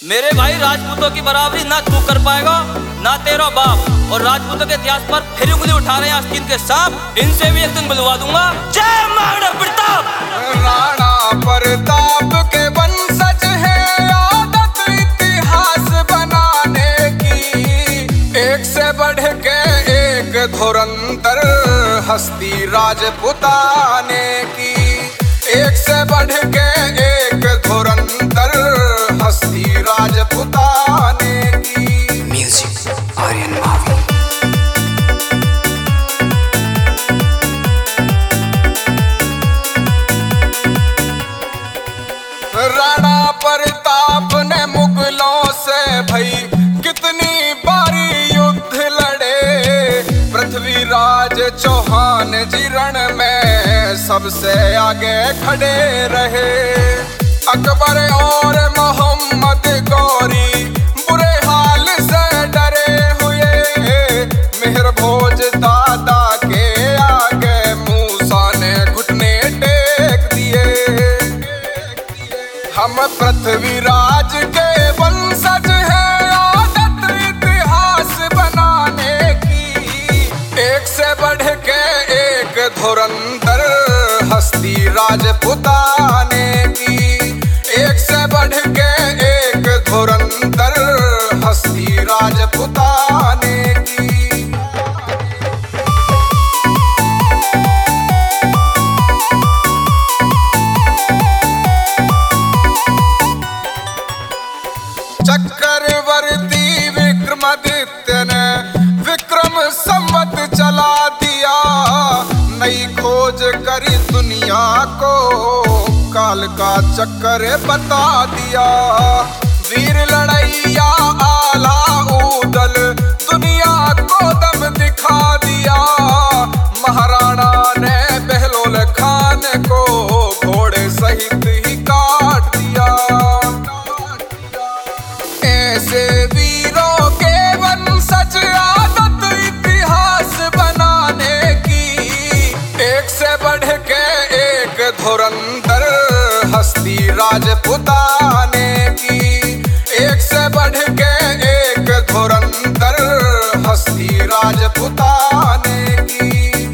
मेरे भाई राजपूतों की बराबरी ना तू कर पाएगा ना तेरा बाप। और राजपूतों के इतिहास पर फिर उंगली उठा रहे हैं आस्तीन के सांप, इनसे भी एक दिन बुलवा दूंगा। जय महाराणा प्रताप। राणा प्रताप के वंशज है, आदत इतिहास बनाने की। एक से बढ़ के एक धुरंधर हस्ती राजपुताने की। एक से बढ़ के एक धुरंधर हस्ती राजपुताने की। म्यूजिक आर्यन मावी। राणा प्रताप ने मुगलों से भई कितनी बारी युद्ध लड़े। पृथ्वीराज चौहान जी रण में सबसे आगे खड़े रहे। अकबर और मोहम्मद गौरी बुरे हाल से डरे हुए। मिहिर भोज दादा के आगे मूसा ने घुटने टेक दिए। हम पृथ्वीराज के वंशज हैं, आदत इतिहास बनाने की। एक से बढ़ के एक धुरंधर हस्ती राजपुताने की। एक से बढ़ के एक धुरंधर हस्ती राजपुताने की। चक्रवर्ती विक्रमादित्य ने विक्रम संवत चला दिया। नई खोज करी दुनिया को, काल का चक्कर बता दिया। वीर लड़ैया आला ऊदल दुनिया को दम दिखा दिया। महाराणा ने बहलोल खान को घोड़े सहित ही काट दिया। ऐसे वीरों के वंशज आदत इतिहास बनाने की। एक से बढ़ के एक धुरंधर हस्ती राजपुताने की। एक से बढ़ के एक धुरंधर हस्ती राजपुताने की।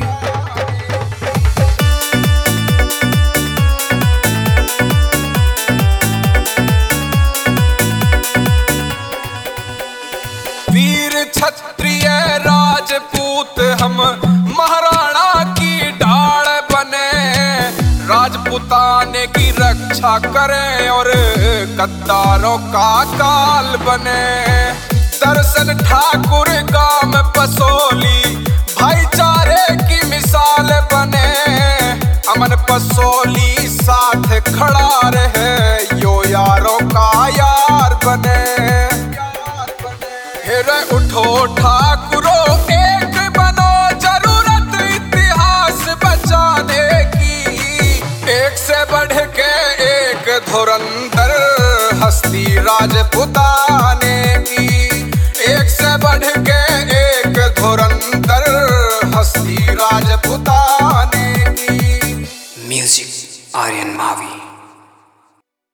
वीर क्षत्रिय राजपूत हम महाराणा की ढाल बने। राजपुताने की रक्षा करें और गद्दारों का काल बने। दर्शन ठाकुर गांव पसोली भाईचारे की मिसाल बने। अमन पसोली साथ खड़ा रहे, यो यारों का यार बने। उठो ठाकुरों एक बनो, जरूरत इतिहास बचाने की। एक से बढ़ के एक धुरंधर